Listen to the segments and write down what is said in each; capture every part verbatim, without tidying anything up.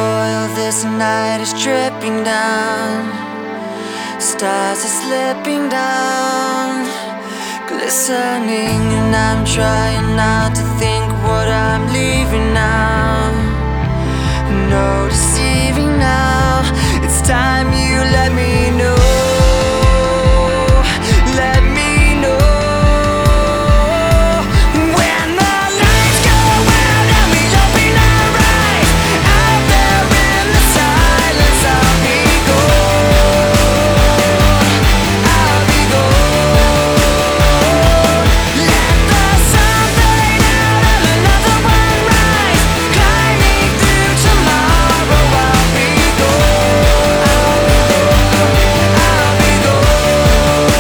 oil, this night is dripping down. Stars are slipping down, glistening, and I'm trying not to think what I'm leaving now. No deceiving now, it's time you let me know. Let me know. When the lights go out and we open our eyes, out there in the silence I'll be gone. I'll be gone. Let the sun fade out and another one rise, climbing through tomorrow. I'll be gone. I'll be gone.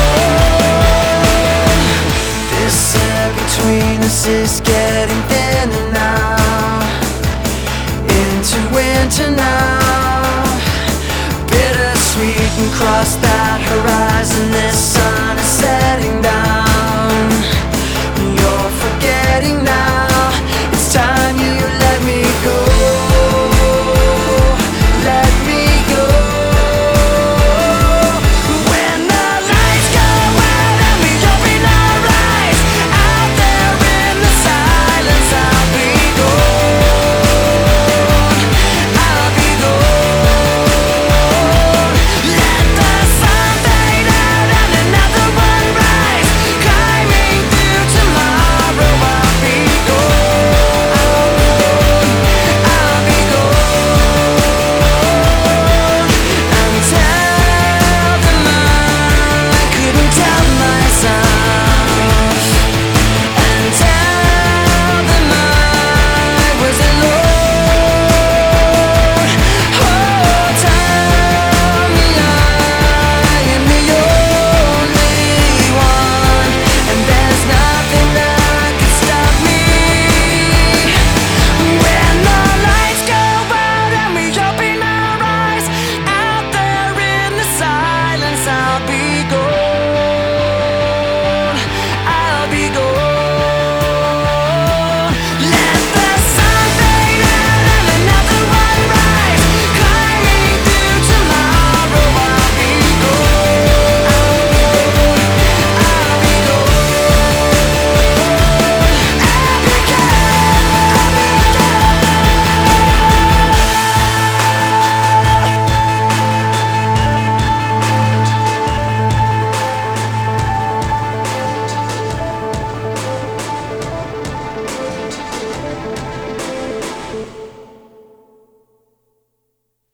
This air between us is getting thinner now, into winter now. Bittersweet and cross that horizon, this sun is setting down.